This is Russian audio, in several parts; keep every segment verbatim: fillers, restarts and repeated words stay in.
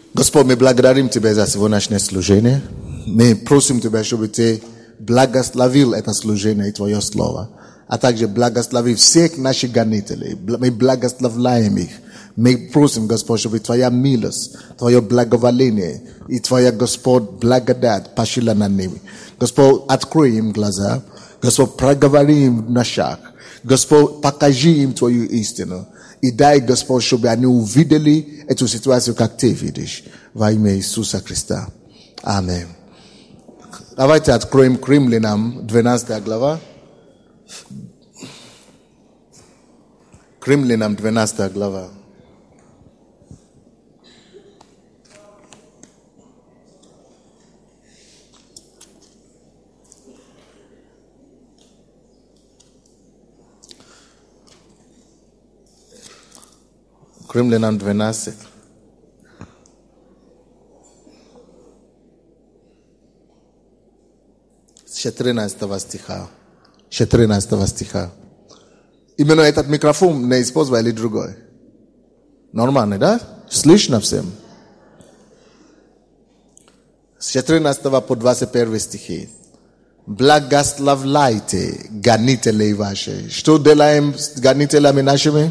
Господь, мы благодарим Тебя за сегодняшнее служение. Мы просим Тебя, чтобы Ты благословил это служение и Твое Слово, а также благослови всех наших гонителей. Мы благословляем их. Мы просим, Господь, чтобы Твоя милость, Твое благоволение и Твоя, Господь, благодать пошла на них. Господь, открой им глаза. Господь, проговори им на шаг. Господь, покажи им Твою истину. И дай, Господь, чтобы они увидели эту ситуацию, как Ты видишь. Во имя Иисуса Христа. Аминь. Давайте откроем к Римлянам, двенадцатая глава. К Римлянам, двенадцатая глава. К Римлянам двенадцать. С четырнадцатого стиха. четырнадцатого стиха. Именно этот микрофон не использовали другой. Нормально, да? Слышно всем? С четырнадцатого по двадцать первый стихи. Благословляйте гонителей ваши. Что делаем с гонителями нашими?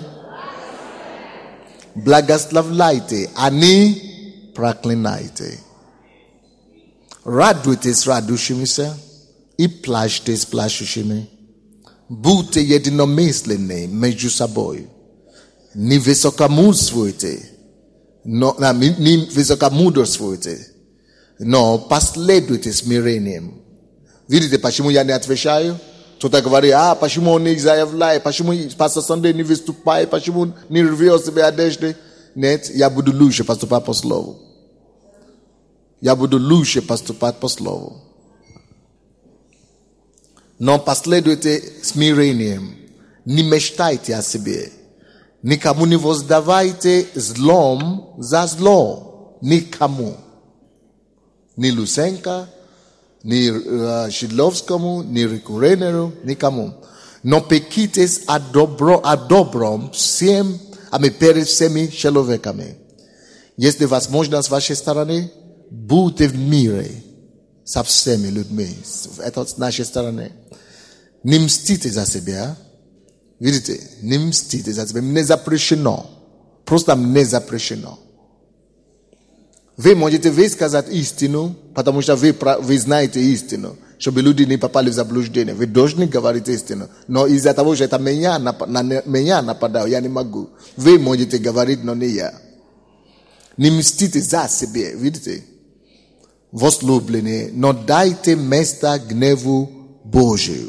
Благословляйте, они проклинайте. Радуйтесь радующимися и плачьте с плачущими. Будьте единомысленны между собой. Не высокомудрствуйте, но, не высокомудрствуйте, но последуйте смирением. Видите, почему я не отвечаю? Кто-то говорит, а почему он не заявляет, почему пастор Сандей не выступает, почему не рвет себе одежды? Нет, я буду лучше поступать по слову. Я буду лучше поступать по слову. Но последуйте смирением. Не мечтайте о себе. Никому не воздавайте злом за зло. Никому. Ни Лусенко, ни uh, Шидловскому, ни Рику Рейнеру, никому. Но пекитесь о, добро, о добром всем, а мы перед всеми человеками. Если возможно с вашей стороны, будьте в мире со всеми людьми. Это с нашей стороны. Не мстите за себя. Видите, не мстите за себя. Не запрещено. Просто не запрещено. Вы можете высказать истину, потому что вы, вы знаете истину, чтобы люди не попали в заблуждение. Вы должны говорить истину. Но из-за того, что это меня, на, на меня нападает, я не могу. Вы можете говорить, но не я. Не мстите за себя, видите? Возлюбленные, но дайте место гневу Божию.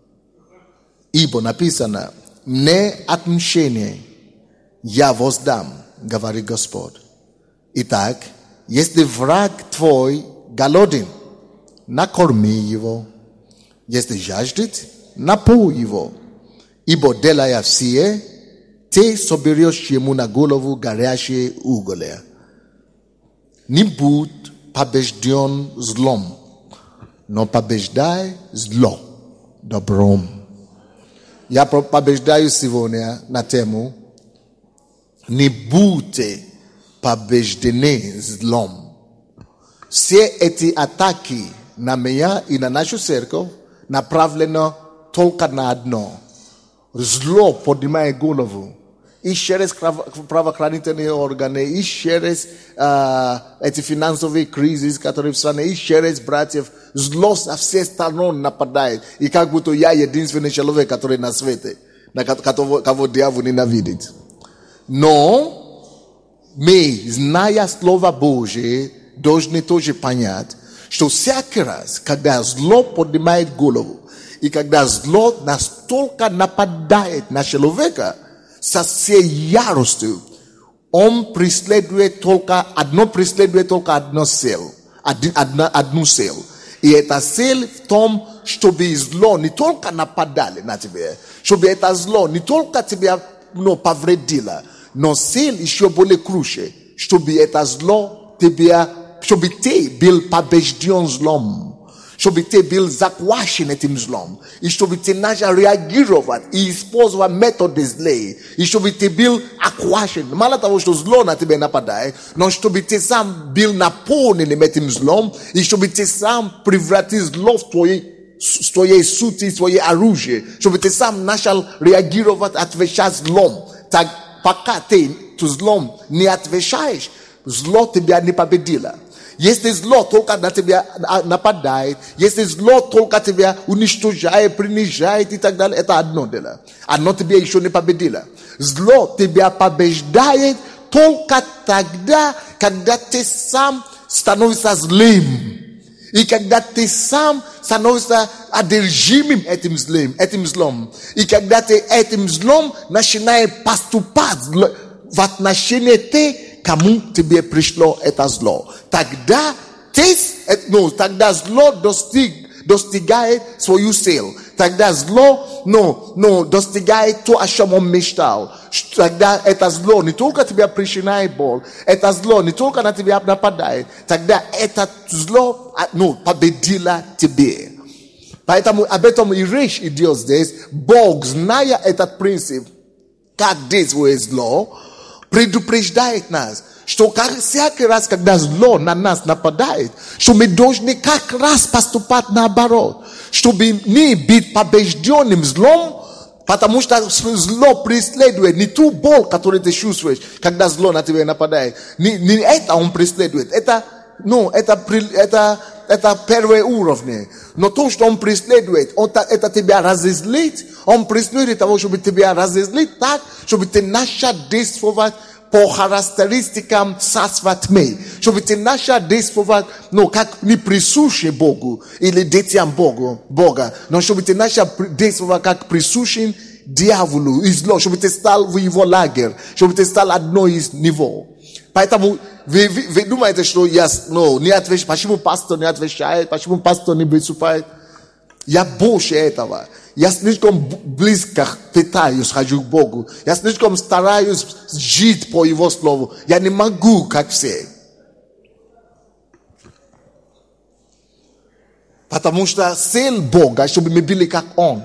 Ибо написано, мне отмщение я воздам, говорит Господь. Итак, если враг твой голоден, накорми его. Если жаждет, напой его. Ибо делая все, ты соберешь ему на голову горящие уголья. Не будь побежден злом, но побеждай зло добром. Я побеждаю сегодня на тему не будьте побеждены злом. Все эти атаки на меня и на нашу церковь направлены только на одно. Зло поднимает голову. И через правоохранительные органы, и через uh, эти финансовые кризисы, которые в стране, и через братьев, зло со всех сторон нападает. И как будто я единственный человек, который на свете, кого, кого дьявол ненавидит. Но мы, зная Слово Божие, должны тоже понять, что всякий раз, когда зло поднимает голову, и когда зло настолько нападает на человека, со всей яростью, он преследует только, одно преследует только одну цель, одну, одну цель. И эта цель в том, чтобы зло не только нападали на тебя, чтобы это зло не только тебя ну, повредило, но цель еще более круче, чтобы это зло тебя, чтобы ты был побежден злом, Щоб ти був захвачений тим злом. І щоб ти почав реагувати і використовувати методи злі. І щоб ти був охвачений. Мало того, що зло на тебе нападає, но щоб ти сам був наповнений тим злом. І щоб ти сам превратив зло в твоє з твоєї суті, твоє оружие, щоб ти сам почав реагувати, отвечать злом. Так, пока ты tu злом не отвечаешь, зло тебя не победило. Если зло только на тебя нападает, если зло только тебя уничтожает, принижает и так далее, это одно дело. Оно тебя еще не победило. Зло тебя побеждает только тогда, когда ты сам становишься злым. И когда ты сам становишься одержимым этим злом, этим злом. И когда ты этим злом начинаешь поступать в отношении тех, кому тебе пришло это зло. Тогда ты, ну, тогда зло достиг, достигает свою цель. Тогда зло, ну, ну, достигает то, о чем он мечтал. Тогда это зло не только тебя причиняет боль, это зло не только на тебя нападает. Тогда это зло, ну, победило тебе. Поэтому об этом и речь идет здесь. Бог, зная этот принцип, как действует зло, предупреждает нас, что как, всякий раз, когда зло на нас нападает, что мы должны как раз поступать наоборот, чтобы не быть побежденным злом, потому что зло преследует не ту боль, которую ты чувствуешь, когда зло на тебя нападает. Не, не это он преследует. Это, ну, это, это, это первый уровень. Но то, что он преследует, он, это тебя разозлит. Он преследует того, чтобы тебя разозлить так, чтобы ты начал действовать по характеристикам царства тьмы. Чтобы ты начал действовать, ну, как не присуще Богу или детям Богу, Бога, но чтобы ты начал действовать как присущим дьяволу и зло, чтобы ты стал в его лагерь, чтобы ты стал одной из него. Поэтому вы, вы, вы думаете, что я, ну, не отвечаю, почему пастор не отвечает, почему пастор не выступает? Я больше этого. Я слишком близко пытаюсь, хожу к Богу. Я слишком стараюсь жить по Его Слову. Я не могу, как все. Потому что цель Бога, чтобы мы были как Он.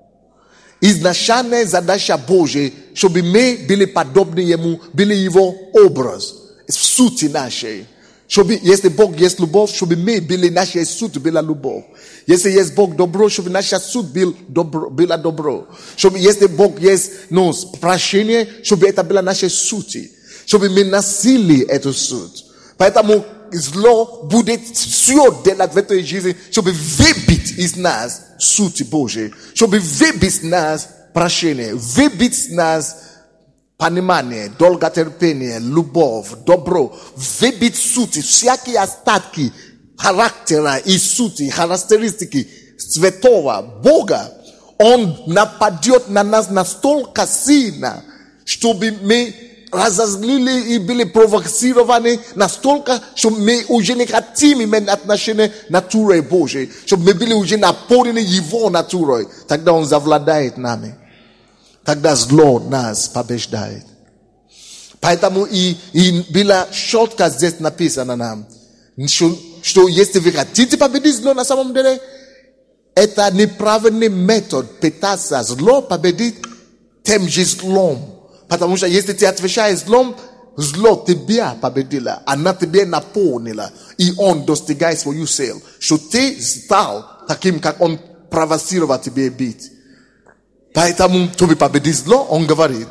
Изначальная задача Божья, чтобы мы были подобны Ему, были Его образ. В сути нашей. Чтобы, если Бог есть любовь, чтобы мы были, наша суть была любовь. Если есть Бог добро, чтобы наша суть был добро, была добро. Чтобы, если Бог есть, ну, прощение, чтобы это была наша суть. Чтобы мы носили эту суть. Поэтому зло будет все делать в этой жизни, чтобы выбить из нас суть Божьей. Чтобы выбить из нас прощение. Выбить из нас понимание, долготерпение, любовь, добро, выбить сути, всякие остатки характера и сути, характеристики святого Бога, Он нападет на нас настолько сильно, чтобы мы разозлили и были провоцированы настолько, чтобы мы уже не хотим иметь отношения натурой Божией, чтобы мы были уже наполнены Его натурой. Тогда Он завладает нами. Тогда зло нас побеждает. Поэтому и, и было четко здесь написано нам, что, что если вы хотите победить зло, на самом деле, это неправильный метод пытаться зло победить тем же злом. Потому что если ты отвечаешь злом, зло тебя победило, она тебя наполнила, и он достигает свою цель, что ты стал таким, как он провоцировал тебе быть. Поэтому, чтобы победить зло, он говорит,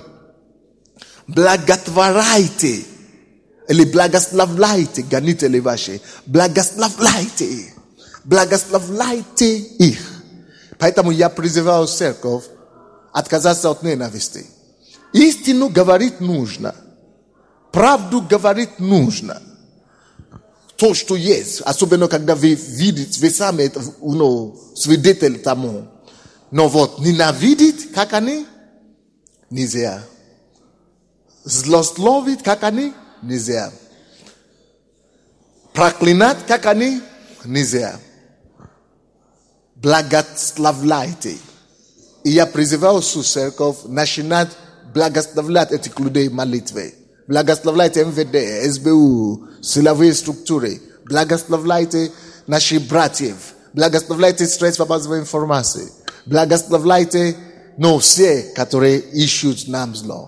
благотворяйте, или благословляйте, гонители ваши, благословляйте, благословляйте их. Поэтому я призываю церковь отказаться от ненависти. Истину говорить нужно, правду говорить нужно. То, что есть, особенно когда вы видите, вы сами ну, свидетель тому. Но вот ненавидеть, как они, нельзя. Злословить, как они, нельзя. Проклинать, как они, нельзя. Благословляйте. И я призываю всю церковь начинать благословлять этих людей молитвой. Благословляйте эм вэ дэ, эс бэ у, силовые структуры. Благословляйте наших братьев. Благословляйте средства массовой информации. Благословляйте, но все, которые ищут нам зло.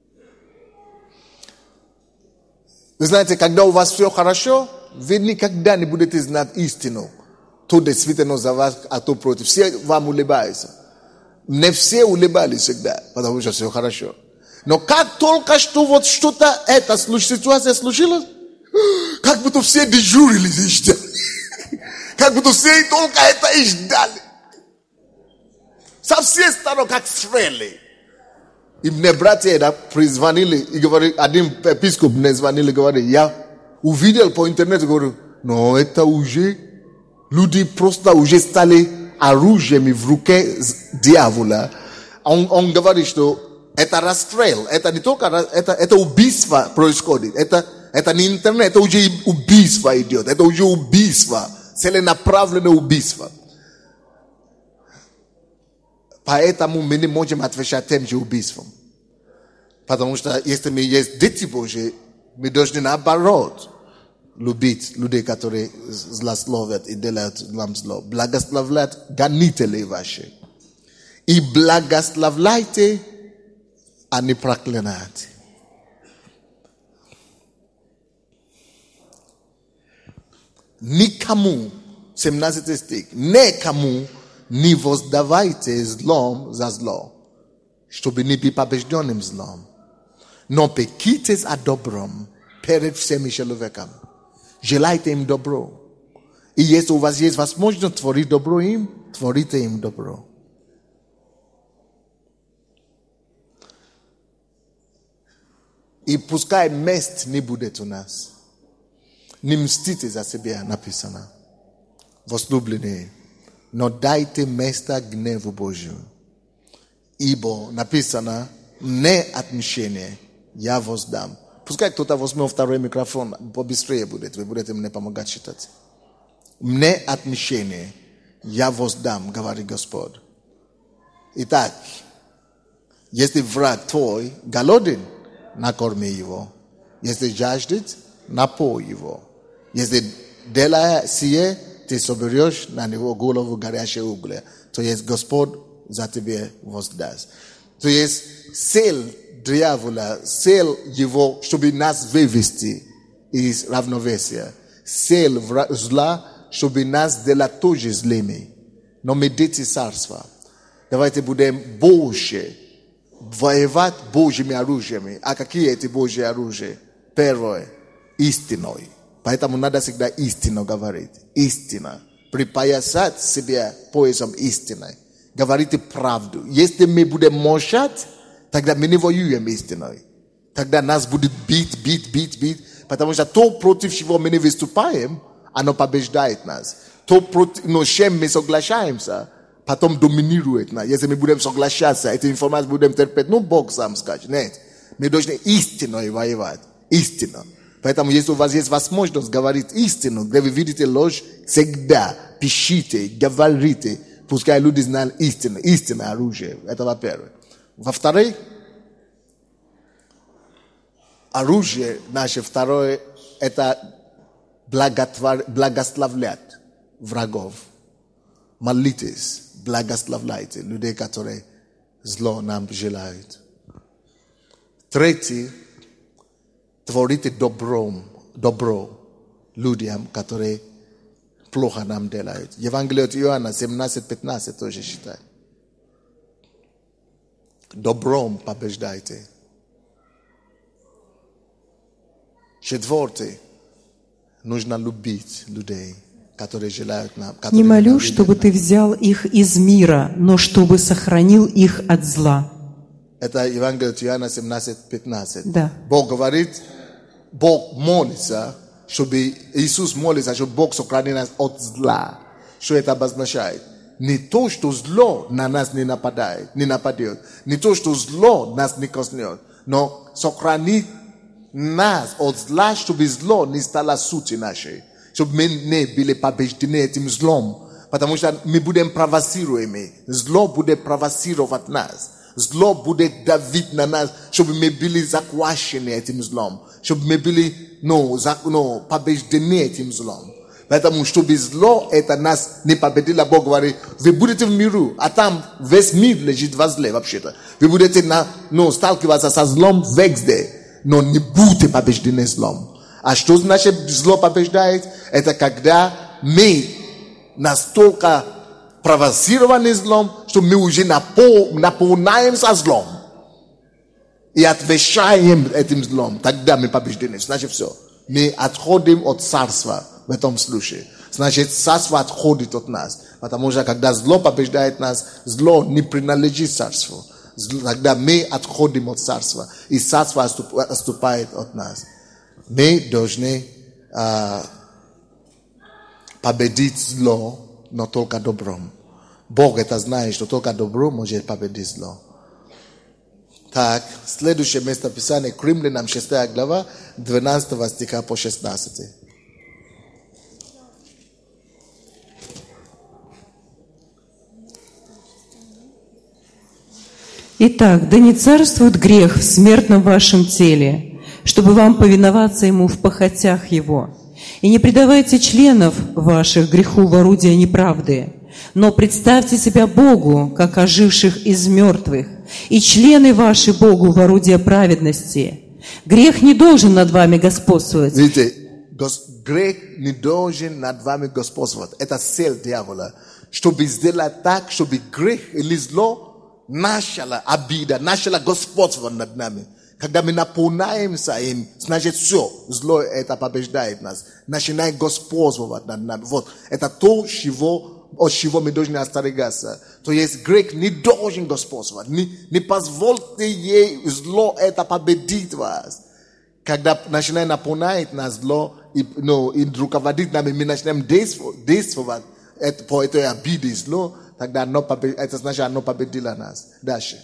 Вы знаете, когда у вас все хорошо, вы никогда не будете знать истину. То действительно за вас, а то против. Все вам улыбаются. Не все улыбались всегда, потому что все хорошо. Но как только что вот что-то, эта ситуация случилась, как будто все дежурили и ждали. Как будто все только это и ждали. Со всех сторон, как стрелы. И мне братья да, призвонили, и говорили, один епископ мне звонили, говорит, я увидел по интернету, говорю, но это уже, люди просто уже стали оружием в руке дьявола. Он, он говорит, что это расстрел, это не только, это, это убийство происходит, это, это не интернет, это уже убийство идет, это уже убийство, целенаправленное убийство. Поэтому мы не можем отвечать тем же убийством. Потому что если мы есть дети Божьи, мы должны наоборот любить людей, которые злословят и делают нам зло. Благословлять гонителей ваши. И благословляйте, а не проклинайте. Никому, семнадцатый стих, никому не воздавайте злом за зло, чтобы не быть побежденным злом. Но пекитесь о добром перед всеми человеками. Желайте им добро. И если у вас есть возможность творить добро им, творите им добро. И пускай месть не будет у нас. Не мстите за себя, написано. Возлюбленные, но дайте место гневу Божию. Ибо написано, не отмщение я воздам. Пускай кто-то возьмет второй микрофон, побыстрее будет, вы будете мне помогать читать. Мне отмщение я воздам, говорит Господь. Итак, если враг твой голоден, накорми его. Если жаждет, напой его. Если делая сие, ты соберешь на него голову горящие угля. То есть Господь за тебя воздаст. То есть цель дьявола, цель его, чтобы нас вывести из равновесия. Цель зла, чтобы нас делать тоже злыми. Но мы дети царства. Давайте будем больше воевать Божьими оружиями. А какие эти Божьи оружия? Первое, истиной. Поэтому надо всегда истину говорить. Истина. Припоясать себя поясом истины. Говорите правду. Если мы будем молчать, тогда мы не воюем истиной. Тогда нас будет бить, бить, бить, бить. Потому что то, против чего мы не выступаем, оно побеждает нас. То, против, но чем мы соглашаемся, потом доминирует нас. Если мы будем соглашаться, эти информации будем терпеть, ну, Бог сам скажет. Нет. Мы должны истиной воевать. Истину. Поэтому, если у вас есть возможность говорить истину, где вы видите ложь, всегда пишите, говорите. Пускай люди знают истину. Истинное оружие. Это во-первых. Во-вторых, оружие наше второе, это благотвор... благословлять врагов. Молитесь, благословляйте людей, которые зло нам желают. Третье, творите добром, добро людям, которые плохо нам делают. Евангелие от Иоанна семнадцать пятнадцать тоже считает. Добром побеждайте. Четвертое, нужно любить людей, которые желают нам. Не молю, чтобы ты взял их из мира, но чтобы сохранил их от зла. Это Евангелие от Иоанна семнадцать пятнадцать. Да. Бог говорит, Бог молится, чтобы Иисус молится, чтобы Бог сохранил нас от зла. Что это обозначает? Не то, что зло на нас не нападает, не нападет. Не то, что зло нас не коснет. Но сохранит нас от зла, чтобы зло не стало сутью нашей. Чтобы мы не были побеждены этим злом. Потому что мы будем провоцируемы. Зло будет провоцировать нас. Зло будет давить на нас, чтобы мы были захвачены этим злом. Чтобы мы были, ну, ну, побеждены этим злом. Поэтому, чтобы зло это нас не победило, Бог говорит, вы будете в миру, а там весь мир лежит возле вообще-то. Вы будете на, ну, сталкиваться со злом везде, но не будете побеждены злом. А что значит зло побеждает? Это когда мы настолько провоцированы злом, что мы уже напол, наполняемся злом. И отвечаем этим злом. Тогда мы побеждены. Значит, все. Мы отходим от царства в этом случае. Значит, царство отходит от нас. Потому что когда зло побеждает нас, зло не принадлежит царству. Тогда мы отходим от царства. И царство отступает от нас. Мы должны uh, победить зло, но только добром. Бог это знает, что только добро может победить зло. Так, следующее место Писания, к Римлянам шестая глава, двенадцатого стиха по шестнадцатый. Итак, да не царствует грех в смертном вашем теле, чтобы вам повиноваться ему в похотях его. И не предавайте членов ваших греху в орудие неправды, но представьте себя Богу, как оживших из мертвых, и члены ваши Богу в орудие праведности. Грех не должен над вами господствовать. Видите, грех не должен над вами господствовать. Это цель дьявола. Чтобы сделать так, чтобы грех или зло начало обида, начало господствовать над нами. Когда мы наполняемся им, значит все, зло это побеждает нас. Начинает господствовать над нами. Вот, это то, чего, от чего мы должны остерегаться. То есть грех не должен господствовать. Не, не позвольте ей зло это победить вас. Когда начинает наполнять нас зло и, ну, и руководить нами, мы начинаем действовать по этой обиде зло, тогда оно побед... это значит, оно победило нас. Дальше.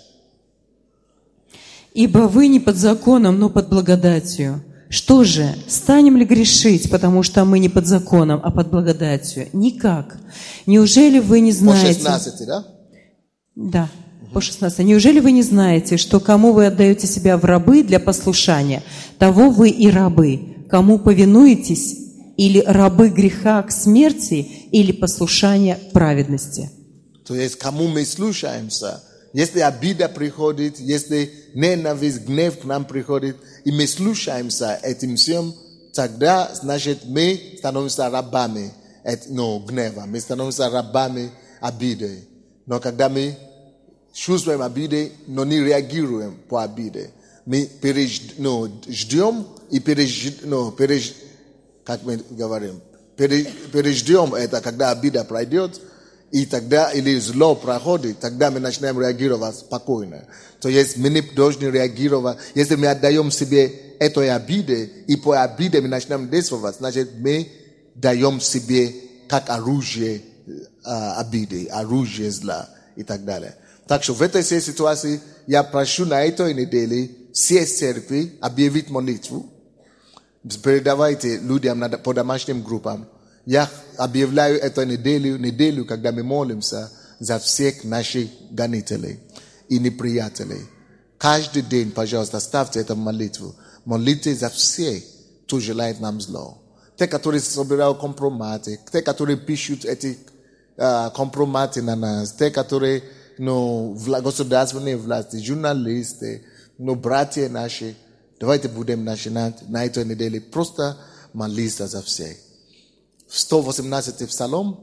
Ибо вы не под законом, но под благодатью. Что же, станем ли грешить, потому что мы не под законом, а под благодатью? Никак. Неужели вы не знаете... По шестнадцати, да? Да, по шестнадцати. Неужели вы не знаете, что кому вы отдаете себя в рабы для послушания, того вы и рабы, кому повинуетесь, или рабы греха к смерти, или послушания к праведности? То есть, кому мы слушаемся, если обида приходит, если ненависть, гнев к нам приходит, и мы слушаемся этим всем, тогда, значит, мы становимся рабами ну, гнева, мы становимся рабами обиды. Но когда мы чувствуем обиды, но не реагируем по обиде, мы переж, ну, ждем и переж, ну, переж, как мы говорим, переж, переждем это, когда обида пройдет, и тогда, или зло проходит, тогда мы начинаем реагировать спокойно. То есть мы не должны реагировать. Если мы отдаем себе этой обиде, и по обиде мы начинаем действовать, значит, мы даем себе как оружие uh, обиды, оружие зла и так далее. Так что в этой всей ситуации я прошу на этой неделе все церкви объявить молитву. Передавайте людям по домашним группам. Я объявляю эту неделю, неделю, когда мы молимся за всех наших гонителей и неприятелей. Каждый день, пожалуйста, ставьте эту молитву. Молитесь за всех, кто желает нам зло. Те, которые собирают компроматы, те, которые пишут эти uh, компроматы на нас, те, которые ну, государственные власти, журналисты, ну, братья наши. Давайте будем начинать на этой неделе просто молиться за всех. сто восемнадцатый Псалом,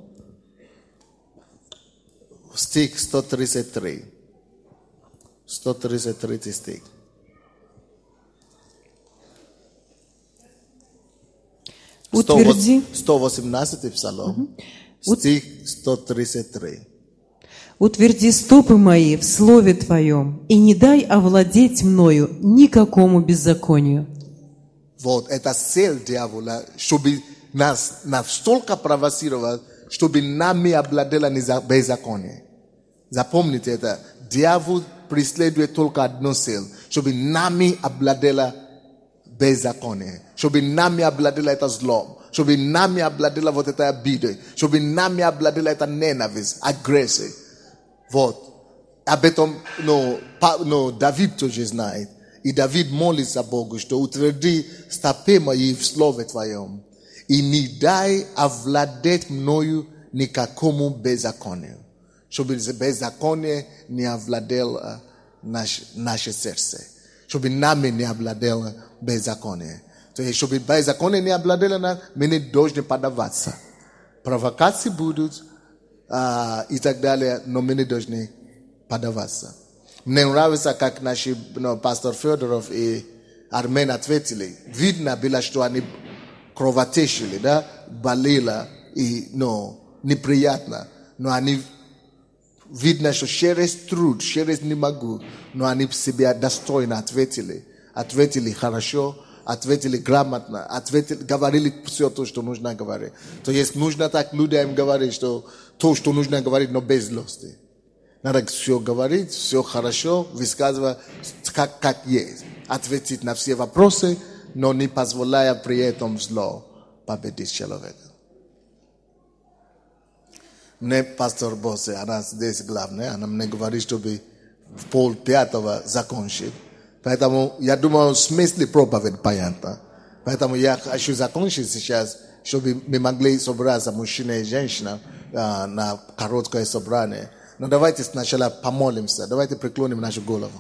стих сто тридцать три. сто тридцать третий стих. Утверди. сто восемнадцатый Псалом, угу. Стих сто тридцать три. Утверди стопы мои в слове Твоем, и не дай овладеть мною никакому беззаконию. Вот, это цель дьявола, чтобы нас настолько провоцировать, чтобы нами обладало беззаконие. Запомните это. Дьявол преследует только одну цель, чтобы нами обладало беззаконие, чтобы нами обладало это зло, чтобы нами обладало вот это обида, чтобы нами обладало это ненависть, агрессия. Вот. Об этом, ну, ну, Давид тоже знает. И Давид молится Богу, что утверди стопы мои в слове Твоем. и не дай овладеть мною никакому беззаконию, чтобы беззаконие не овладело наш, наше сердце, чтобы нами не овладело беззаконие. То есть, чтобы беззаконие не овладело нас, мы не должны поддаваться. Провокации будут а, и так далее, но мы не должны поддаваться. Мне нравится, как наши ну, пастор Федоров и Армен ответили. Видно было, что они кровоточили, да, болело и ну, неприятно. Но они видно, что через труд, через не могу, но они себя достойно ответили. Ответили хорошо, ответили грамотно, ответили, говорили все то, что нужно говорить. То есть нужно так людям говорить, что то, что нужно говорить, но без злости. Надо все говорить, все хорошо, высказывать как, как есть. Ответить на все вопросы, но не позволяя при этом зло победить человека. Мне пастор Босе, она здесь главная, она мне говорит, чтобы в пол пятого закончить. Поэтому я думаю, в смысле проповедь понятно. Поэтому я хочу закончить сейчас, чтобы мы могли собраться, мужчина и женщина, на короткое собрание. Но давайте сначала помолимся, давайте преклоним нашу голову.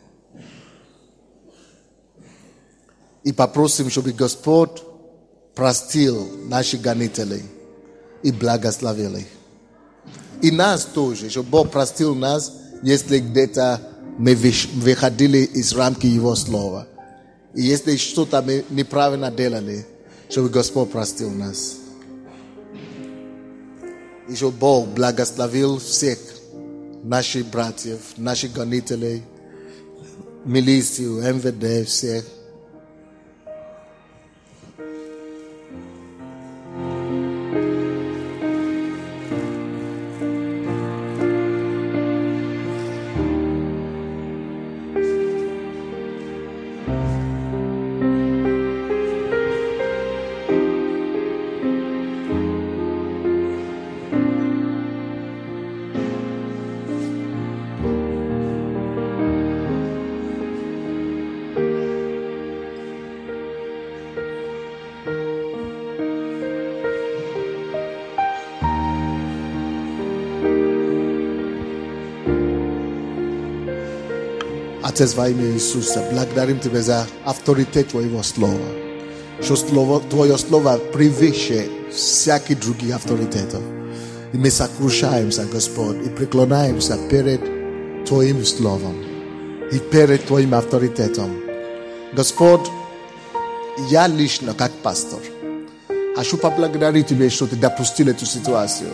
И попросим, чтобы Господь простил наши гонителей и благословил их. И нас тоже, чтобы Бог простил нас, если где-то мы выходили из рамки Его Слова. И если что-то мы неправильно делали, чтобы Господь простил нас. И чтобы Бог благословил всех наших братьев, наших гонителей, милицию, эм вэ дэ, всех. Отец, во имя Иисуса, благодарим Тебя за авторитет Твоего Слова. Что слово, Твое Слово превыше всяких других авторитетов. И мы сокрушаемся, Господь, и преклоняемся перед Твоим Словом и перед Твоим авторитетом. Господь, я лично, как пастор, хочу поблагодарить Тебя, что Ты допустил эту ситуацию.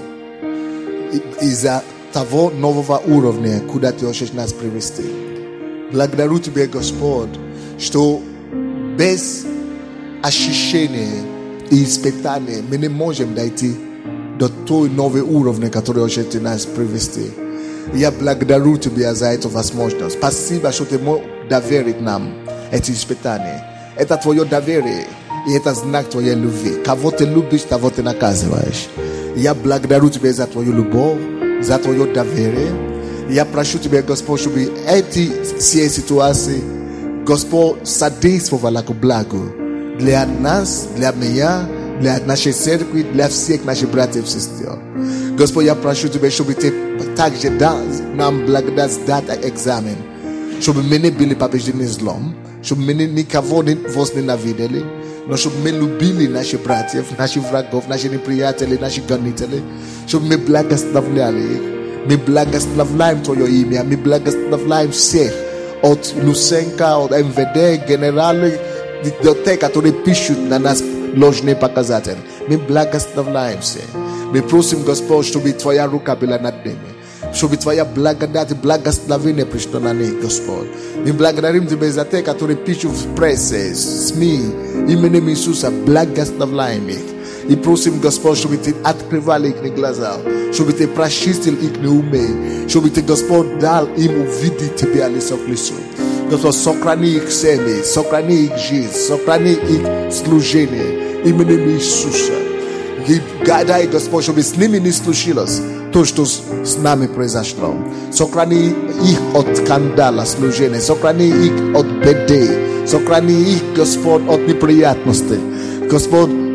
Из-за того нового уровня, куда Ты хочешь нас привести. Благодарю Тебя, Господь, что без ощущения и испытания мы не можем дойти до той новой уровня, который хочешь Ты нас привести. Я благодарю Тебя за эту возможность. Спасибо, что Ты мог доверить нам эти испытания. Это Твое доверие, и это знак Твоей любви. Кого Ты любишь, того Ты наказываешь. Я благодарю Тебя за Твою любовь, за Твое доверие. Я прошу Тебя, Господь, чтобы эти все ситуации, Господь, содействовала к благу для нас, для меня, для нашей церкви, для всех наших братьев и сестер. Господь, я прошу Тебя, чтобы Ты также дал нам благодать сдать экзамен, чтобы мы не были побеждены злом, чтобы мы никого не возненавидели, но чтобы мы любили наших братьев, наших врагов, наших неприятелей, наших гонителей, чтобы мы благословляли их. Мы благословляем Твое имя, мы благословляем всех, от Лусенко, от эм вэ дэ, генералы, те, которые пишут на нас ложные показатели. Мы благословляем всех. Мы просим, Господь, чтобы Твоя рука была над ними, чтобы Твоя благодать и благословение пришло на них, Господь. Мы благодарим Тебя за те, которые пишут в прессе, СМИ, именем Иисуса, благословляем их. И просим, Господь, чтобы Ты открывал их глаза, чтобы Ты прочистил их умы, чтобы Ты, Господь, дал им увидеть Тебя лицо к лицу. Господь, сохрани их семьи, сохрани их жизнь, сохрани их служение именем Иисуса. И дай, Господь, чтобы с ними не случилось то, что с нами произошло. Сохрани их от скандала служения, сохрани их от беды, сохрани их, Господь, от неприятностей. Господь,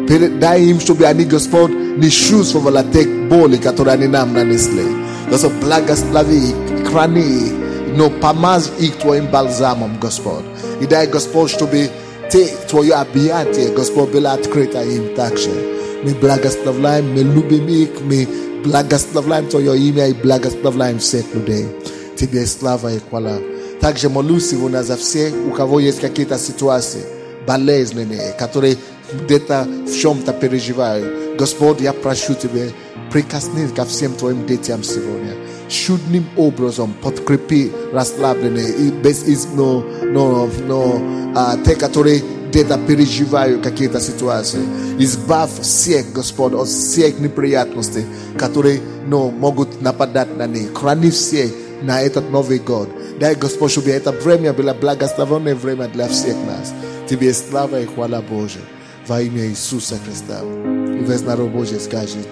Дай им, чтобы они, Господь, не чувствовали те боли, которые они нам нанесли. Господь, благослови их, храни их, но помазь их Твоим бальзамом, Господь. И дай, Господь, чтобы те, Твое объятие, Господь, было открыто им также. Мы благословляем, мы любим их, мы благословляем Твое имя и благословляем всех людей. Тебе слава и хвала. Также молюсь сегодня за всех, у кого есть какие-то ситуации болезненные, которые где-то в чем-то переживают. Господь, я прошу Тебя, прикоснись ко всем Твоим детям сегодня. Чудным образом подкрепи расслабленные и без из, но, но, но, а, те, которые где-то переживают какие-то ситуации. Избавь всех, Господь, от всех неприятностей, которые но, могут нападать на них. Храни всех на этот Новый год. Дай, Господь, чтобы это время было благословенное время для всех нас. Тебе слава и хвала Божия во имя Иисуса Христа. И весь народ Божий скажет.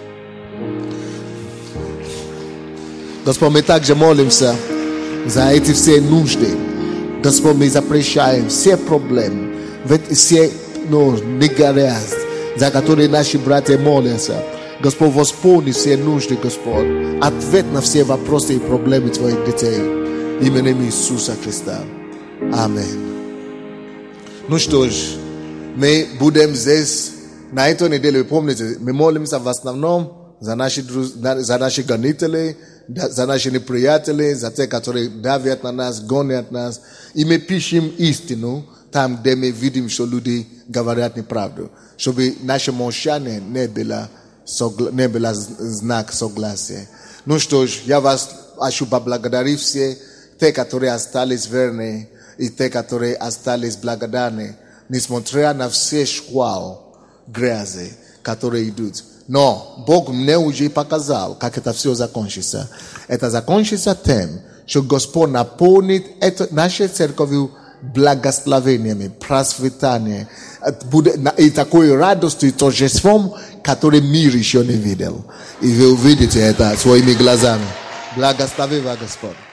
Господь, мы также молимся за эти все нужды. Господь, мы запрещаем все проблемы, все ну, негодяйства, за которые наши братья молятся. Господь, восполни все нужды, Господь. Ответ на все вопросы и проблемы Твоих детей. Именем Иисуса Христа. Аминь. Ну что ж, мы будем здесь на этой неделе, вы помните, мы молимся в основном за наши, за наши гонители, за наши неприятели, за те, которые давят на нас, гонят нас. И мы пишем истину там, где мы видим, что люди говорят неправду. Чтобы наше молчание не было, не было знак согласия. Ну что ж, я вас хочу поблагодарить все, те, которые остались верны, и те, которые остались благодарны, несмотря на все шквал грязи, которые идут. Но Бог мне уже показал, как это все закончится. Это закончится тем, что Господь наполнит это, нашу церковь благословениями, просветанием, и такой радостью и торжеством, который мир еще не видел. И вы увидите это своими глазами. Благослови вас, Господь.